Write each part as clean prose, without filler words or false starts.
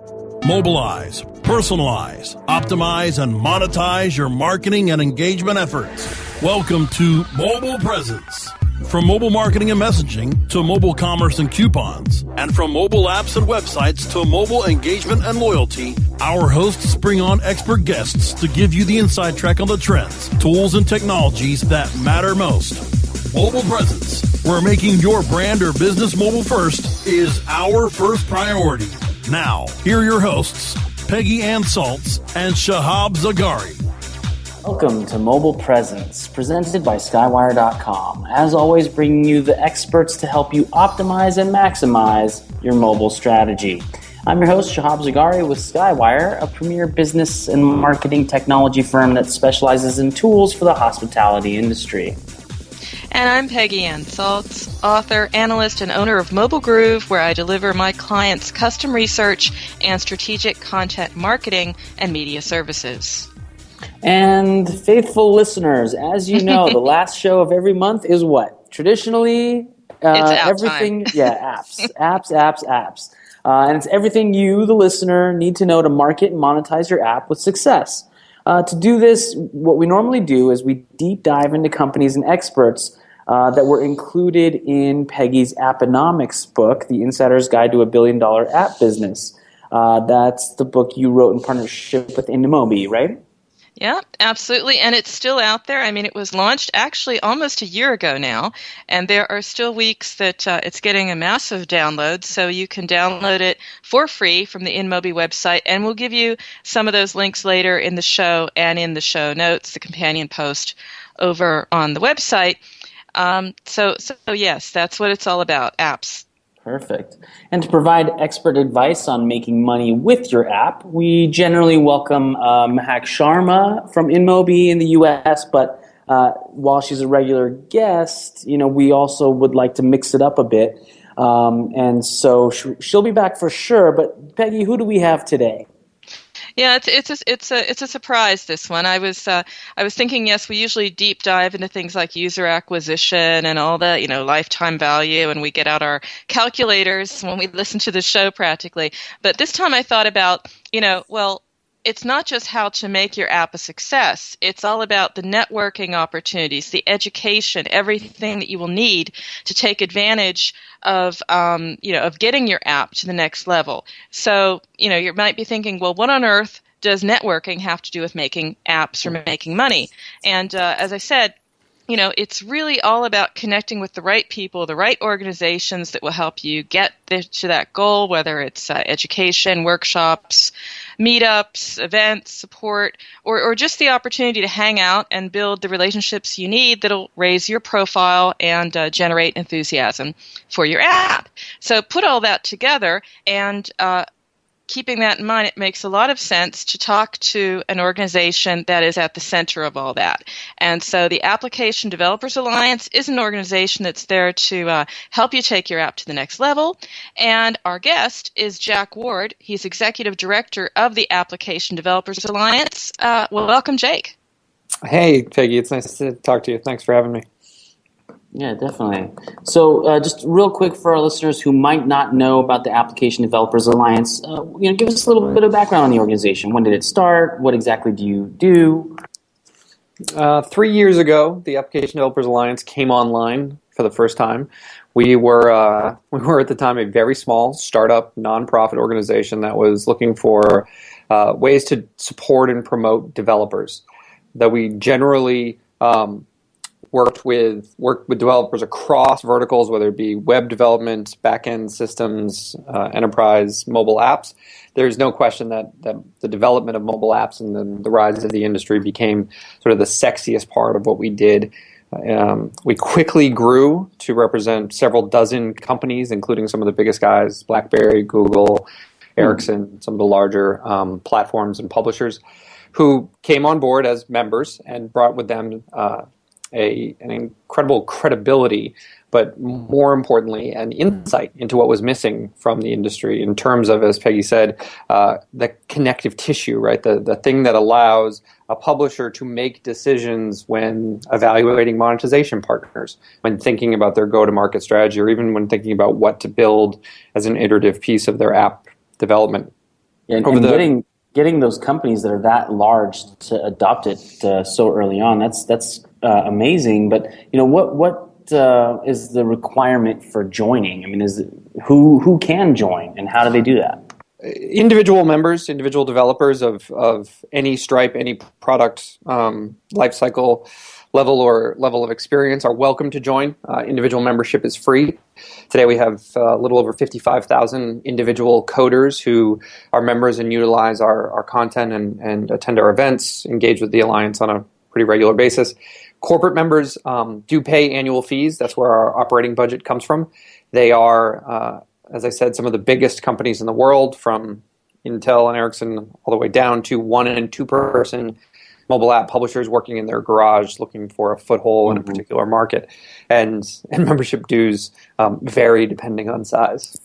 Mobilize, personalize, optimize, and monetize your marketing and engagement efforts. Welcome to Mobile Presence. From mobile marketing and messaging to mobile commerce and coupons, and from mobile apps and websites to mobile engagement and loyalty, our hosts bring on expert guests to give you the inside track on the trends, tools, and technologies that matter most. Mobile Presence, where making your brand or business mobile first is our first priority. Now, here are your hosts, Peggy Ann Saltz and Shahab Zagari. Welcome to Mobile Presence, presented by Skywire.com. As always, bringing you the experts to help you optimize and maximize your mobile strategy. I'm your host, Shahab Zagari with Skywire, a premier business and marketing technology firm that specializes in tools for the hospitality industry. And I'm Peggy Ann Saltz, author, analyst, and owner of Mobile Groove, where I deliver my clients custom research and strategic content marketing and media services. And faithful listeners, as you know, the last show of every month is what? Traditionally, everything. Time. Yeah, apps. And it's everything you, the listener, need to know to market and monetize your app with success. To do this, what we normally do is we deep dive into companies and experts that were included in Peggy's Apponomics book, The Insider's Guide to a $1 Billion App Business. That's the book you wrote in partnership with InMobi, right? Yeah, absolutely. And it's still out there. I mean, it was launched actually almost a year ago now, and there are still weeks that it's getting a massive download, so you can download it for free from the InMobi website, and we'll give you some of those links later in the show and in the show notes, the companion post over on the website. So yes, that's what it's all about, apps. Perfect. And to provide expert advice on making money with your app, we generally welcome Mahak Sharma from InMobi in the U.S., but while she's a regular guest, we also would like to mix it up a bit. And so she'll be back for sure. But Peggy, who do we have today? Yeah, it's a surprise, this one. I was thinking, yes, we usually deep dive into things like user acquisition and all the, lifetime value, and we get out our calculators when we listen to the show practically. But this time I thought about, it's not just how to make your app a success. It's all about the networking opportunities, the education, everything that you will need to take advantage of getting your app to the next level. So, you might be thinking, well, what on earth does networking have to do with making apps or making money? And as I said, it's really all about connecting with the right people, the right organizations that will help you get to that goal, whether it's education, workshops, meetups, events, support, or just the opportunity to hang out and build the relationships you need that'll raise your profile and generate enthusiasm for your app. So put all that together, and keeping that in mind, it makes a lot of sense to talk to an organization that is at the center of all that. And so the Application Developers Alliance is an organization that's there to help you take your app to the next level. And our guest is Jack Ward. He's Executive Director of the Application Developers Alliance. Welcome, Jake. Hey, Peggy. It's nice to talk to you. Thanks for having me. Yeah, definitely. So just real quick for our listeners who might not know about the Application Developers Alliance, give us a little bit of background on the organization. When did it start? What exactly do you do? 3 years ago, the Application Developers Alliance came online for the first time. We were at the time a very small startup nonprofit organization that was looking for ways to support and promote developers. That we generally worked with developers across verticals, whether it be web development, back-end systems, enterprise, mobile apps. There's no question that the development of mobile apps and then the rise of the industry became sort of the sexiest part of what we did. We quickly grew to represent several dozen companies, including some of the biggest guys, BlackBerry, Google, Ericsson, some of the larger platforms and publishers, who came on board as members and brought with them an incredible credibility, but more importantly, an insight into what was missing from the industry in terms of, as Peggy said, the connective tissue, right? The thing that allows a publisher to make decisions when evaluating monetization partners, when thinking about their go-to-market strategy, or even when thinking about what to build as an iterative piece of their app development And getting those companies that are that large to adopt it so early on, that's amazing. But what is the requirement for joining? I mean, who can join, and how do they do that? Individual members, individual developers of any Stripe, any product lifecycle level of experience are welcome to join. Individual membership is free. Today we have a little over 55,000 individual coders who are members and utilize our content and attend our events, engage with the Alliance on a pretty regular basis. Corporate members do pay annual fees. That's where our operating budget comes from. They are, as I said, some of the biggest companies in the world, from Intel and Ericsson all the way down to 1- and 2-person mobile app publishers working in their garage looking for a foothold in a particular market. And membership dues vary depending on size.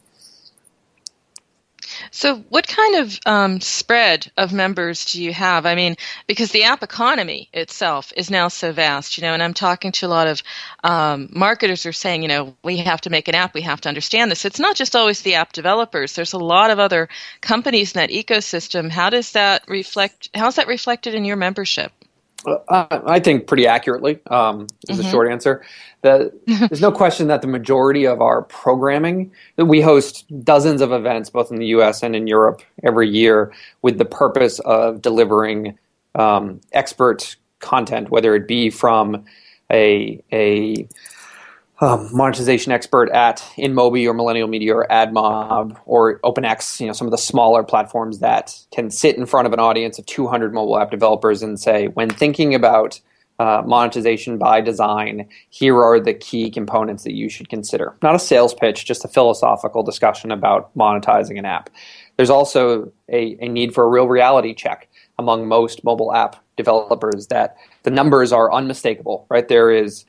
So what kind of spread of members do you have? I mean, because the app economy itself is now so vast, and I'm talking to a lot of marketers who are saying, we have to make an app, we have to understand this. It's not just always the app developers. There's a lot of other companies in that ecosystem. How's that reflected in your membership? I think pretty accurately is the short answer. There's no question that the majority of our programming, that we host dozens of events both in the U.S. and in Europe every year with the purpose of delivering expert content, whether it be from a monetization expert at InMobi or Millennial Media or AdMob or OpenX, some of the smaller platforms that can sit in front of an audience of 200 mobile app developers and say, when thinking about monetization by design, here are the key components that you should consider. Not a sales pitch, just a philosophical discussion about monetizing an app. There's also a need for a real reality check among most mobile app developers that the numbers are unmistakable, right? There is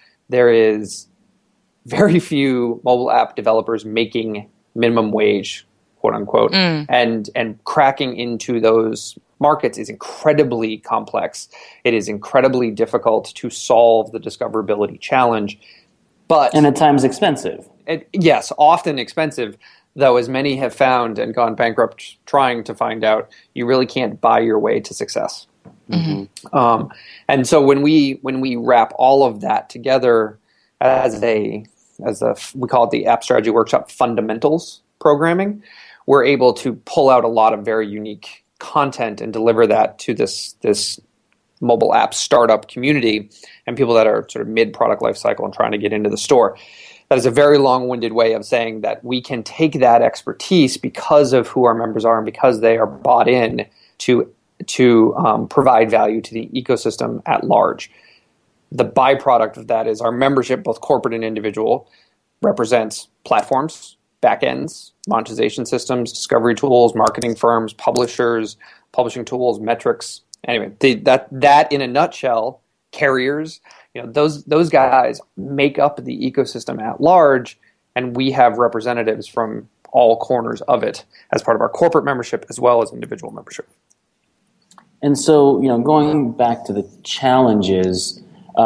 very few mobile app developers making minimum wage, quote unquote, and cracking into those markets is incredibly complex. It is incredibly difficult to solve the discoverability challenge, and at times expensive. Yes, often expensive, though, as many have found and gone bankrupt trying to find out, you really can't buy your way to success. And so when we wrap all of that together as we call it the App Strategy Workshop Fundamentals programming, we're able to pull out a lot of very unique content and deliver that to this mobile app startup community and people that are sort of mid-product life cycle and trying to get into the store. That is a very long-winded way of saying that we can take that expertise because of who our members are and because they are bought in to provide value to the ecosystem at large. The byproduct of that is our membership, both corporate and individual, represents platforms, backends, monetization systems, discovery tools, marketing firms, publishers, publishing tools, metrics. Anyway, that in a nutshell, carriers, those guys make up the ecosystem at large, and we have representatives from all corners of it as part of our corporate membership as well as individual membership. And so, going back to the challenges,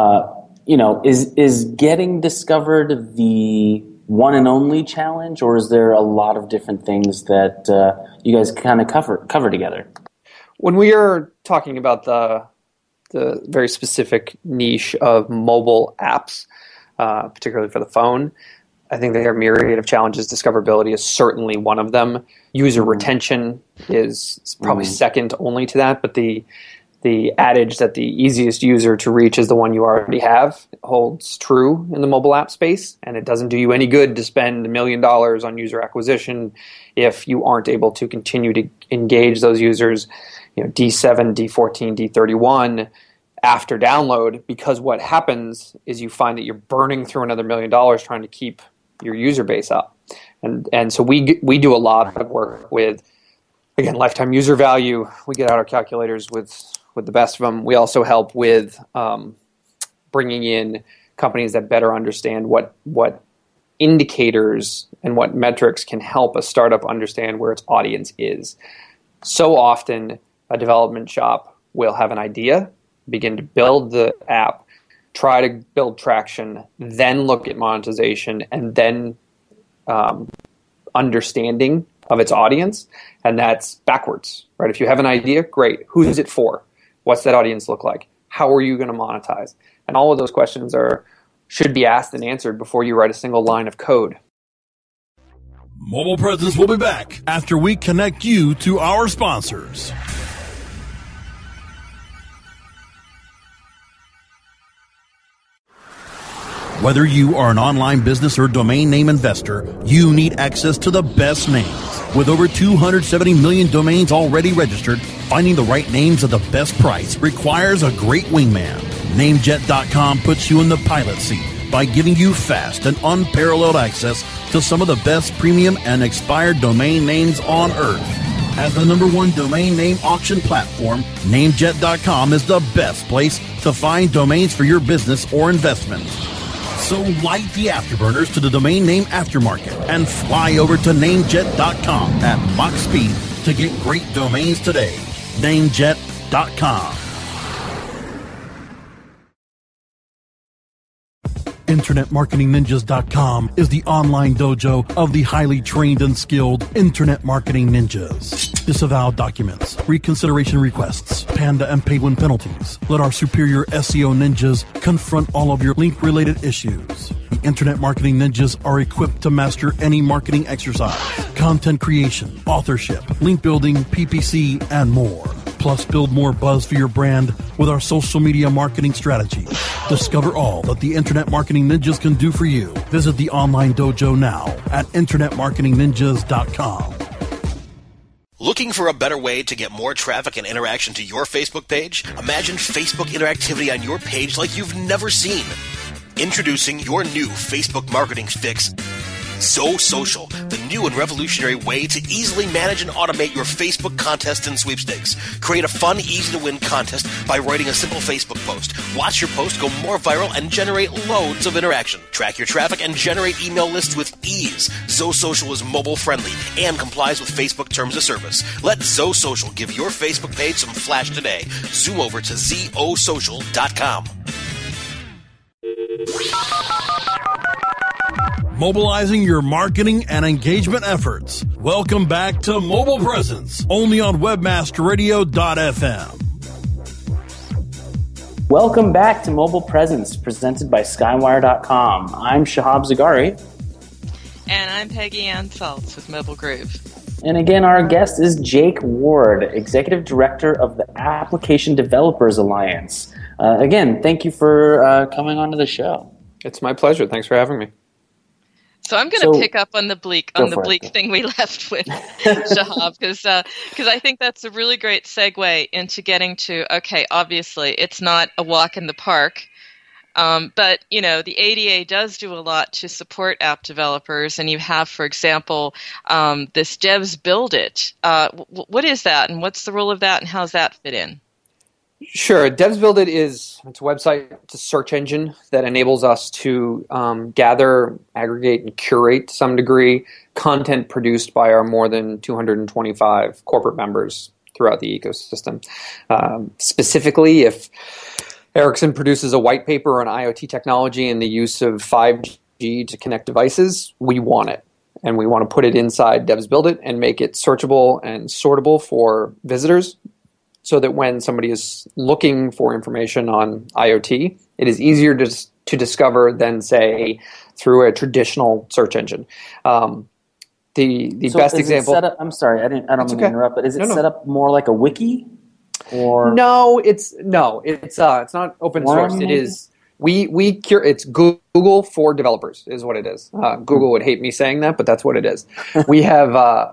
is getting discovered the one and only challenge, or is there a lot of different things that you guys kind of cover together? When we are talking about the very specific niche of mobile apps, particularly for the phone, I think there are a myriad of challenges. Discoverability is certainly one of them. User retention is probably second only to that, but the adage that the easiest user to reach is the one you already have holds true in the mobile app space, and it doesn't do you any good to spend $1 million on user acquisition if you aren't able to continue to engage those users, D7, D14, D31 after download, because what happens is you find that you're burning through another $1 million trying to keep your user base up. And so we do a lot of work with, again, lifetime user value. We get out our calculators with the best of them. We also help with bringing in companies that better understand what indicators and what metrics can help a startup understand where its audience is. So often, a development shop will have an idea, begin to build the app, try to build traction, then look at monetization, and then understanding of its audience, and that's backwards, right? If you have an idea, great. Who is it for? What's that audience look like? How are you going to monetize? And all of those questions should be asked and answered before you write a single line of code. Mobile Presence will be back after we connect you to our sponsors. Whether you are an online business or domain name investor, you need access to the best names. With over 270 million domains already registered, finding the right names at the best price requires a great wingman. Namejet.com puts you in the pilot seat by giving you fast and unparalleled access to some of the best premium and expired domain names on earth. As the #1 domain name auction platform, Namejet.com is the best place to find domains for your business or investment. So light the afterburners to the domain name aftermarket and fly over to Namejet.com at Mach speed to get great domains today. Namejet.com. InternetMarketingNinjas.com is the online dojo of the highly trained and skilled Internet Marketing Ninjas. Disavow documents, reconsideration requests, Panda and Penguin penalties. Let our superior SEO ninjas confront all of your link-related issues. The Internet Marketing Ninjas are equipped to master any marketing exercise, content creation, authorship, link building, PPC, and more. Plus, build more buzz for your brand with our social media marketing strategy. Discover all that the Internet Marketing Ninjas can do for you. Visit the online dojo now at InternetMarketingNinjas.com. Looking for a better way to get more traffic and interaction to your Facebook page? Imagine Facebook interactivity on your page like you've never seen. Introducing your new Facebook marketing fix, ZoSocial, the new and revolutionary way to easily manage and automate your Facebook contests and sweepstakes. Create a fun, easy-to-win contest by writing a simple Facebook post. Watch your post go more viral and generate loads of interaction. Track your traffic and generate email lists with ease. ZoSocial is mobile-friendly and complies with Facebook terms of service. Let ZoSocial give your Facebook page some flash today. Zoom over to ZoSocial.com. Mobilizing your marketing and engagement efforts. Welcome back to Mobile Presence, only on webmasterradio.fm. Welcome back to Mobile Presence, presented by Skywire.com. I'm Shahab Zagari. And I'm Peggy Ann Saltz with Mobile Groove. And again, our guest is Jake Ward, Executive Director of the Application Developers Alliance. Again, thank you for coming onto the show. It's my pleasure. Thanks for having me. So I'm going to pick up on the bleak thing we left with, Shahab, because I think that's a really great segue into getting to, okay, obviously it's not a walk in the park, but, you know, the ADA does do a lot to support app developers, and you have, for example, this Devs Build It. What is that, and what's the role of that, and how does that fit in? Sure. Devs Build It it's a website, it's a search engine that enables us to gather, aggregate, and curate to some degree content produced by our more than 225 corporate members throughout the ecosystem. Specifically, if Ericsson produces a white paper on IoT technology and the use of 5G to connect devices, we want it. And we want to put it inside Devs Build It and make it searchable and sortable for visitors, so that when somebody is looking for information on IoT, it is easier to discover than, say, through a traditional search engine. The best example. I'm sorry, I don't mean to interrupt, but is it set up more like a wiki? Or no, it's not open source. It is it's Google for developers is what it is. Google would hate me saying that, but that's what it is. We have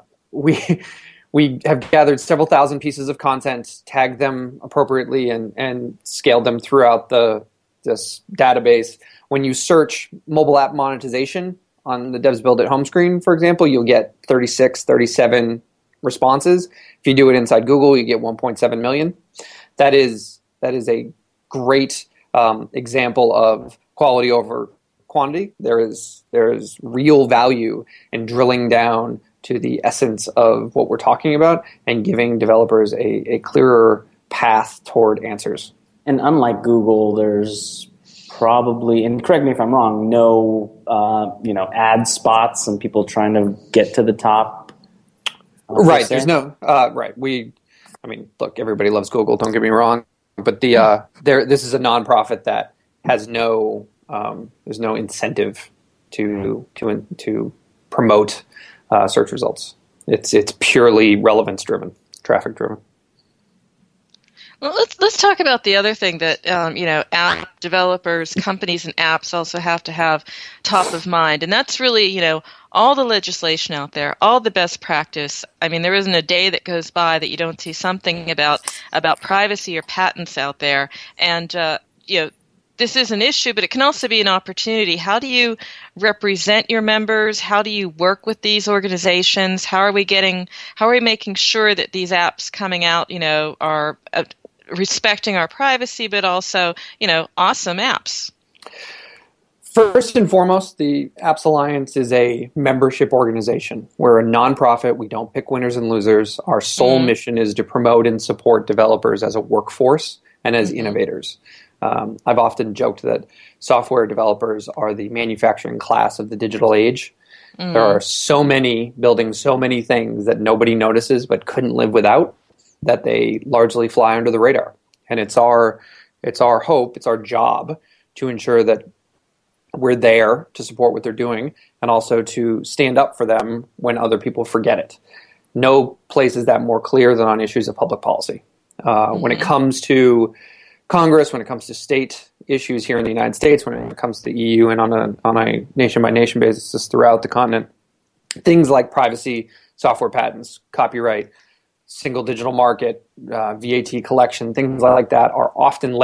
We have gathered several thousand pieces of content, tagged them appropriately, and scaled them throughout this database. When you search mobile app monetization on the Devs Build It home screen, for example, you'll get 36, 37 responses. If you do it inside Google, you get 1.7 million. That is a great example of quality over quantity. There is real value in drilling down to the essence of what we're talking about and giving developers a clearer path toward answers. And unlike Google, there's probably, and correct me if I'm wrong, no ad spots and people trying to get to the top. Right. There's no right. Look, everybody loves Google. Don't get me wrong, but this is a nonprofit that has there's no incentive to promote search results. It's purely relevance driven, traffic driven. Well, let's talk about the other thing that app developers, companies, and apps also have to have top of mind, and that's really all the legislation out there, all the best practice. I mean, there isn't a day that goes by that you don't see something about privacy or patents out there, and this is an issue, but it can also be an opportunity. How do you represent your members? How do you work with these organizations? How are we making sure that these apps coming out, are respecting our privacy, but also, awesome apps? First and foremost, the Apps Alliance is a membership organization. We're a nonprofit. We don't pick winners and losers. Our sole mission is to promote and support developers as a workforce and as innovators. I've often joked that software developers are the manufacturing class of the digital age. There are so many building so many things that nobody notices but couldn't live without, that they largely fly under the radar. And it's our hope, it's our job to ensure that we're there to support what they're doing and also to stand up for them when other people forget it. No place is that more clear than on issues of public policy. When it comes to Congress, when it comes to state issues here in the United States, when it comes to the EU and on a nation-by-nation basis throughout the continent, things like privacy, software patents, copyright, single digital market, VAT collection, things like that are often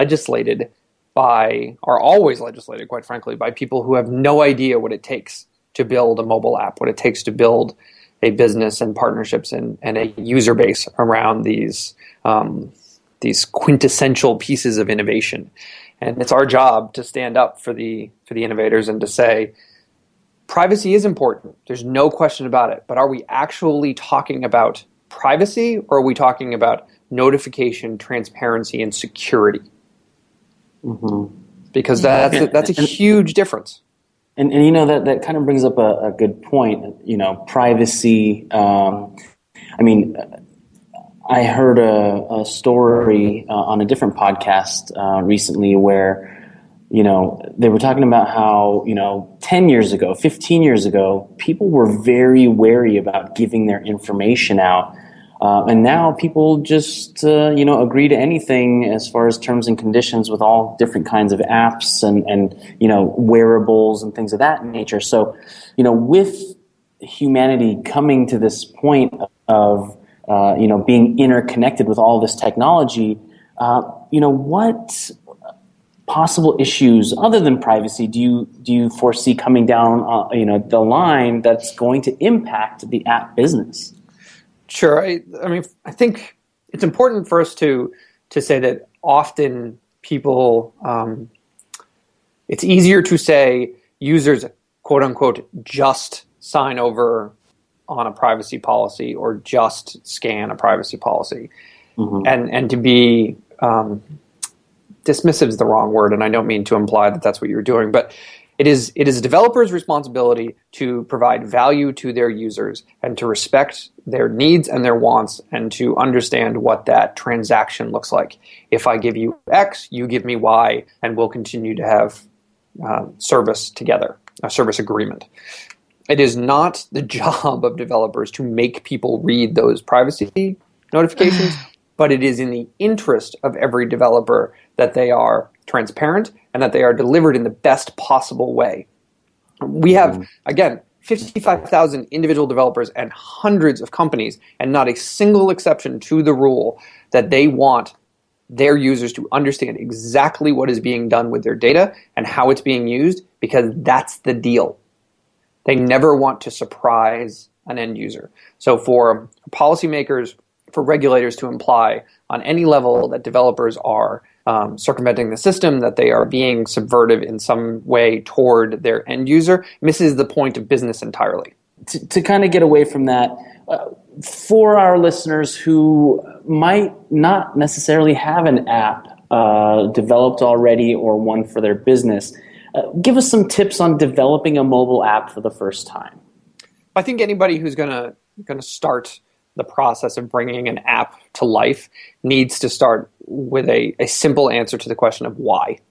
always legislated, quite frankly, by people who have no idea what it takes to build a mobile app, what it takes to build a business and partnerships and a user base around these quintessential pieces of innovation. And it's our job to stand up for the innovators and to say, privacy is important. There's no question about it. But are we actually talking about privacy, or are we talking about notification, transparency, and security? Because that's a huge difference. And that kind of brings up a good point. Privacy. I heard a story on a different podcast recently where they were talking about how 10 years ago, 15 years ago, people were very wary about giving their information out. And now people just, agree to anything as far as terms and conditions with all different kinds of apps and wearables and things of that nature. So, with humanity coming to this point of, being interconnected with all this technology, what possible issues other than privacy do you foresee coming down, the line that's going to impact the app business? Sure. I think it's important for us to say that often people, it's easier to say users, quote unquote, just sign over on a privacy policy or just scan a privacy policy. And to be dismissive is the wrong word, and I don't mean to imply that that's what you're doing, but it is a developer's responsibility to provide value to their users and to respect their needs and their wants and to understand what that transaction looks like. If I give you X, you give me Y, and we'll continue to have service together, a service agreement. It is not the job of developers to make people read those privacy notifications, but it is in the interest of every developer that they are transparent and that they are delivered in the best possible way. We have, again, 55,000 individual developers and hundreds of companies, and not a single exception to the rule that they want their users to understand exactly what is being done with their data and how it's being used, because that's the deal. They never want to surprise an end user. So for policymakers, for regulators to imply on any level that developers are circumventing the system, that they are being subversive in some way toward their end user, misses the point of business entirely. To kind of get away from that, for our listeners who might not necessarily have an app developed already or one for their business, give us some tips on developing a mobile app for the first time. I think anybody who's going to start the process of bringing an app to life needs to start with a simple answer to the question of why.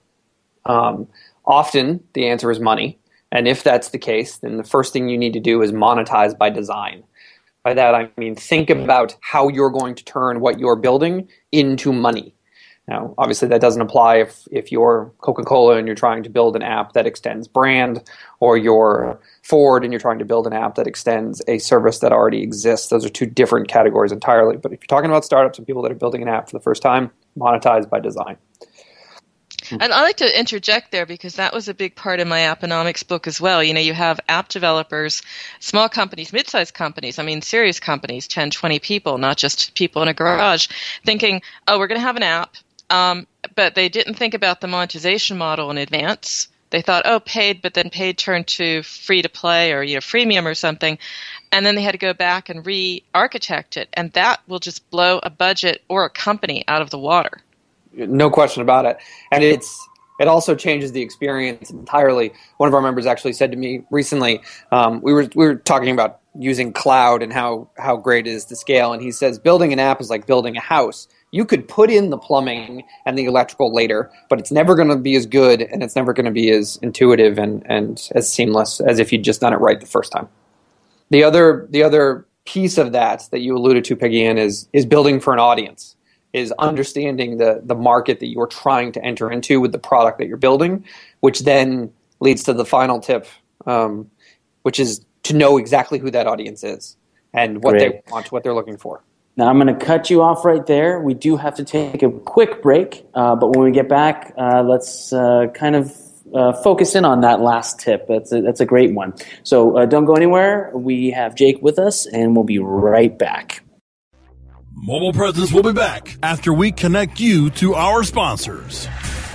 Often the answer is money. And if that's the case, then the first thing you need to do is monetize by design. By that, I mean, think about how you're going to turn what you're building into money. Now, obviously, that doesn't apply if you're Coca-Cola and you're trying to build an app that extends brand, or you're Ford and you're trying to build an app that extends a service that already exists. Those are two different categories entirely. But if you're talking about startups and people that are building an app for the first time, monetize by design. And I like to interject there because that was a big part of my Apponomics book as well. You know, you have app developers, small companies, mid-sized companies, I mean serious companies, 10, 20 people, not just people in a garage, thinking, oh, we're going to have an app. But they didn't think about the monetization model in advance. They thought, oh, paid, but then paid turned to free to play or, freemium or something. And then they had to go back and re-architect it. And that will just blow a budget or a company out of the water. No question about it. And it also changes the experience entirely. One of our members actually said to me recently, we were talking about using cloud and how great it is to scale. And he says, building an app is like building a house. You could put in the plumbing and the electrical later, but it's never going to be as good and it's never going to be as intuitive and as seamless as if you'd just done it right the first time. The other piece of that you alluded to, Peggy Ann, is building for an audience, is understanding the market that you're trying to enter into with the product that you're building, which then leads to the final tip, which is to know exactly who that audience is and what they want, what they're looking for. Now, I'm going to cut you off right there. We do have to take a quick break, but when we get back, let's kind of focus in on that last tip. That's a great one. So don't go anywhere. We have Jake with us, and we'll be right back. Mobile Presence will be back after we connect you to our sponsors.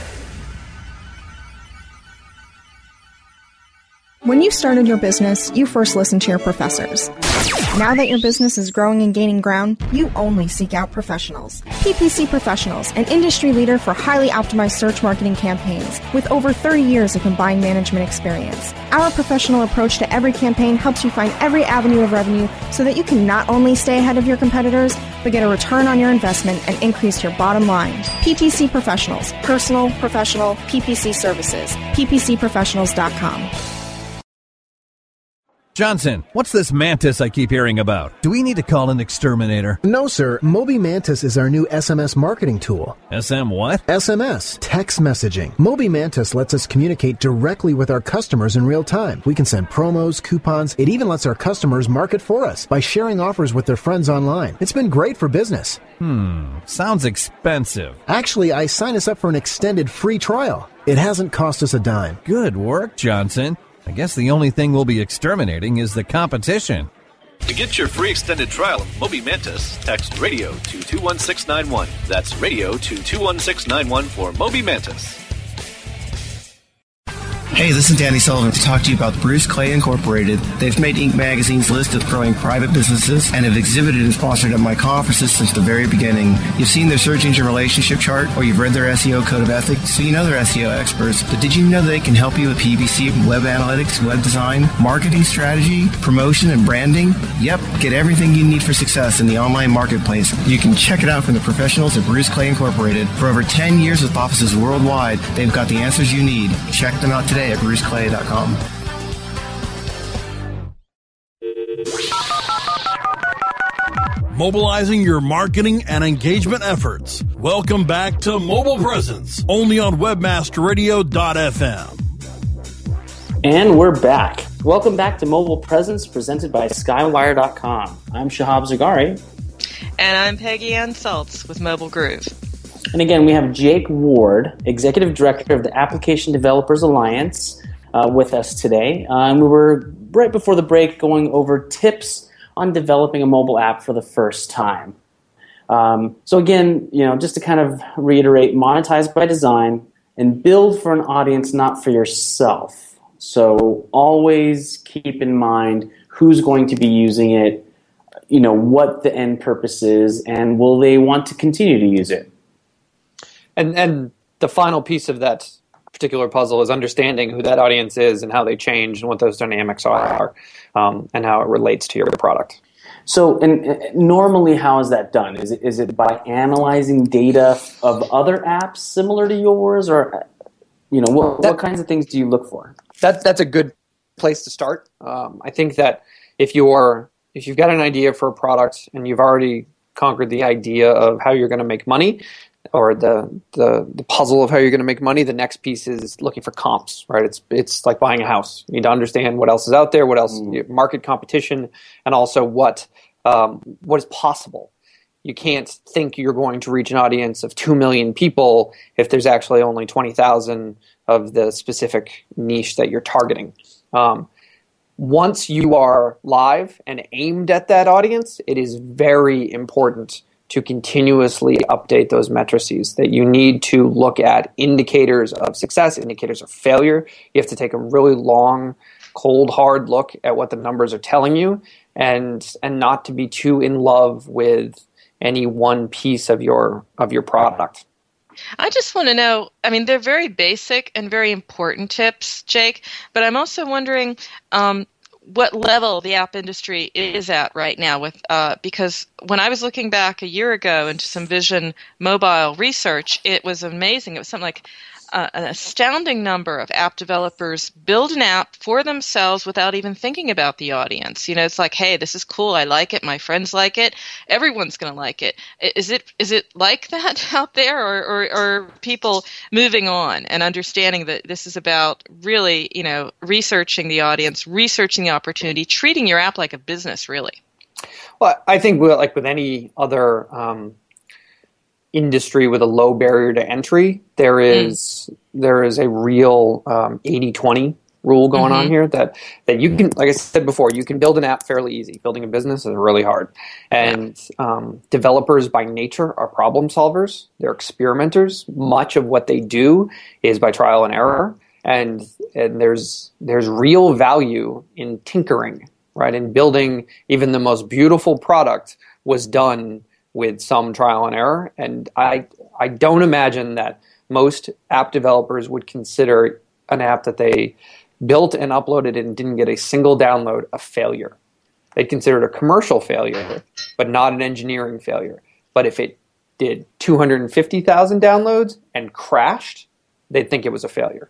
When you started your business, you first listened to your professors. Now that your business is growing and gaining ground, you only seek out professionals. PPC Professionals, an industry leader for highly optimized search marketing campaigns with over 30 years of combined management experience. Our professional approach to every campaign helps you find every avenue of revenue so that you can not only stay ahead of your competitors, but get a return on your investment and increase your bottom line. PPC Professionals, personal, professional, PPC services. ppcprofessionals.com. Johnson, what's this Mantis I keep hearing about? Do we need to call an exterminator? No, sir. Moby Mantis is our new SMS marketing tool. SM what? SMS, text messaging. Moby Mantis lets us communicate directly with our customers in real time. We can send promos, coupons. It even lets our customers market for us by sharing offers with their friends online. It's been great for business. Sounds expensive. Actually, I signed us up for an extended free trial. It hasn't cost us a dime. Good work, Johnson. I guess the only thing we'll be exterminating is the competition. To get your free extended trial of Moby Mantis, text radio to 21691. That's radio to 21691 for Moby Mantis. Hey, this is Danny Sullivan to talk to you about Bruce Clay Incorporated. They've made Inc. Magazine's list of growing private businesses and have exhibited and sponsored at my conferences since the very beginning. You've seen their search engine relationship chart, or you've read their SEO code of ethics, so you know they're SEO experts. But did you know they can help you with PPC, web analytics, web design, marketing strategy, promotion, and branding? Yep, get everything you need for success in the online marketplace. You can check it out from the professionals at Bruce Clay Incorporated. For over 10 years with offices worldwide, they've got the answers you need. Check them out today at bruceclay.com. Mobilizing your marketing and engagement efforts. Welcome back to Mobile Presence, only on webmasterradio.fm. And we're back. Welcome back to Mobile Presence, presented by Skywire.com. I'm Shahab Zagari. And I'm Peggy Ann Saltz with Mobile Groove. And again, we have Jake Ward, Executive Director of the Application Developers Alliance, with us today. And we were, right before the break, going over tips on developing a mobile app for the first time. So again, just to kind of reiterate, monetize by design and build for an audience, not for yourself. So always keep in mind who's going to be using it, what the end purpose is, and will they want to continue to use it. And the final piece of that particular puzzle is understanding who that audience is and how they change and what those dynamics are, and how it relates to your product. So, and normally, how is that done? Is it by analyzing data of other apps similar to yours, or what kinds of things do you look for? That's a good place to start. I think that if you've got an idea for a product and you've already conquered the idea of how you're going to make money, or the puzzle of how you're going to make money, the next piece is looking for comps, right? It's like buying a house. You need to understand what else is out there, what else, market competition, and also what is possible. You can't think you're going to reach an audience of 2 million people if there's actually only 20,000 of the specific niche that you're targeting. Once you are live and aimed at that audience, it is very important to continuously update those matrices, that you need to look at indicators of success, indicators of failure. You have to take a really long, cold, hard look at what the numbers are telling you, and not to be too in love with any one piece of your product. I just want to know, I mean, they're very basic and very important tips, Jake, but I'm also wondering what level the app industry is at right now, with because when I was looking back a year ago into some Vision Mobile research, it was amazing. It was something like an astounding number of app developers build an app for themselves without even thinking about the audience. It's like, hey, this is cool. I like it. My friends like it. Everyone's going to like it. Is it like that out there, or are people moving on and understanding that this is about really, researching the audience, researching the opportunity, treating your app like a business, really? Well, I think like with any other industry with a low barrier to entry, there is a real 80-20 rule going on here that you can, like I said before, you can build an app fairly easy. Building a business is really hard. And developers by nature are problem solvers. They're experimenters. Much of what they do is by trial and error. And there's real value in tinkering, right? In building even the most beautiful product was done with some trial and error. And I don't imagine that most app developers would consider an app that they built and uploaded and didn't get a single download a failure. They'd consider it a commercial failure, but not an engineering failure. But if it did 250,000 downloads and crashed, they'd think it was a failure.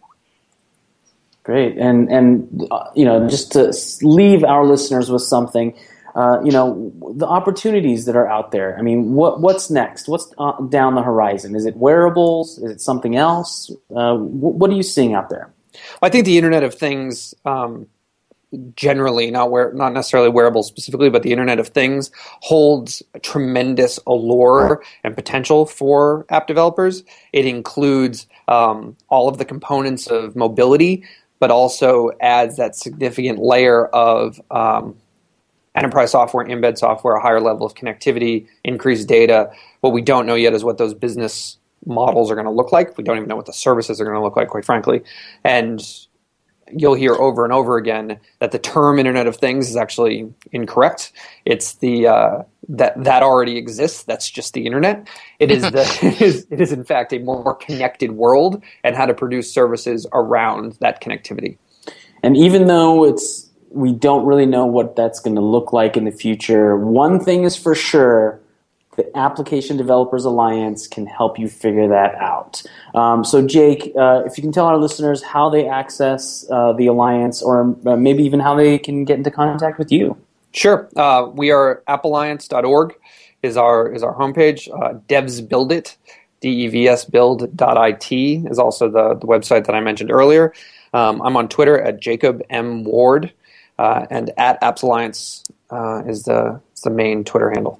Great. And just to leave our listeners with something, the opportunities that are out there. I mean, what's next? What's down the horizon? Is it wearables? Is it something else? What are you seeing out there? Well, I think the Internet of Things, generally, not necessarily wearables specifically, but the Internet of Things holds a tremendous allure and potential for app developers. It includes all of the components of mobility, but also adds that significant layer of enterprise software, embed software, a higher level of connectivity, increased data. What we don't know yet is what those business models are going to look like. We don't even know what the services are going to look like, quite frankly. And you'll hear over and over again that the term Internet of Things is actually incorrect. It's the that already exists. That's just the internet. It is it is in fact a more connected world, and how to produce services around that connectivity. And even though we don't really know what that's going to look like in the future, one thing is for sure: the Application Developers Alliance can help you figure that out. So, Jake, if you can tell our listeners how they access the Alliance, or maybe even how they can get into contact with you. Sure. We are appalliance.org is our homepage. Devs Build It, devsbuild.it is also the website that I mentioned earlier. I'm on Twitter at Jacob M. Ward, and at Apps Alliance is the main Twitter handle.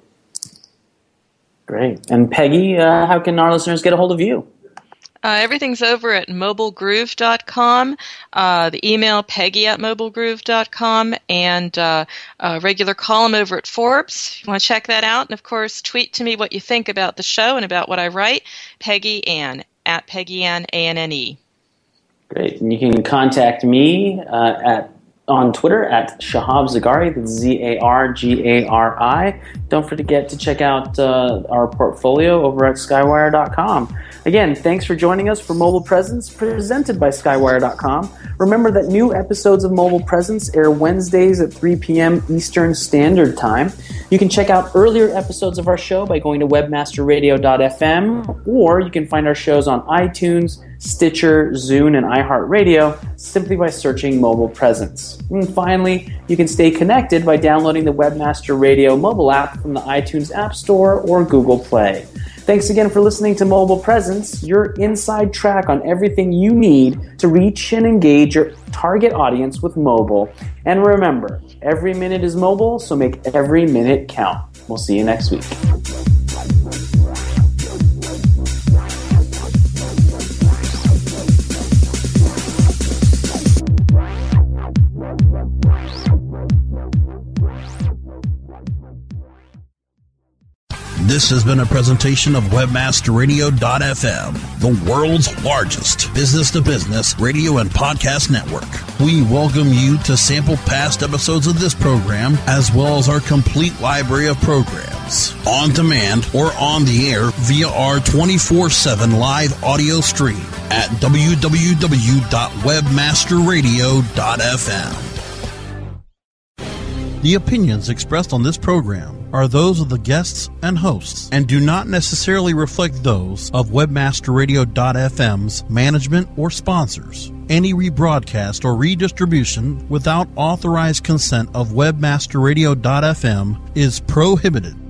Great. And Peggy, how can our listeners get a hold of you? Everything's over at mobilegroove.com, the email peggy@mobilegroove.com, and a regular column over at Forbes. If you want to check that out. And, of course, tweet to me what you think about the show and about what I write, Peggy Ann, at Peggy Ann, ANNE. Great. And you can contact me at on Twitter at Shahab Zargari, that's Zargari. Don't forget to check out our portfolio over at Skywire.com. Again, thanks for joining us for Mobile Presence, presented by Skywire.com. Remember that new episodes of Mobile Presence air Wednesdays at 3 p.m. Eastern Standard Time. You can check out earlier episodes of our show by going to webmasterradio.fm, or you can find our shows on iTunes, Stitcher, Zune, and iHeartRadio simply by searching Mobile Presence. And finally, you can stay connected by downloading the Webmaster Radio mobile app from the iTunes App Store or Google Play. Thanks again for listening to Mobile Presence, your inside track on everything you need to reach and engage your target audience with mobile. And remember, every minute is mobile, so make every minute count. We'll see you next week. This has been a presentation of WebmasterRadio.fm, the world's largest business-to-business radio and podcast network. We welcome you to sample past episodes of this program, as well as our complete library of programs, on demand or on the air via our 24/7 live audio stream at www.webmasterradio.fm. The opinions expressed on this program are those of the guests and hosts and do not necessarily reflect those of WebmasterRadio.fm's management or sponsors. Any rebroadcast or redistribution without authorized consent of WebmasterRadio.fm is prohibited.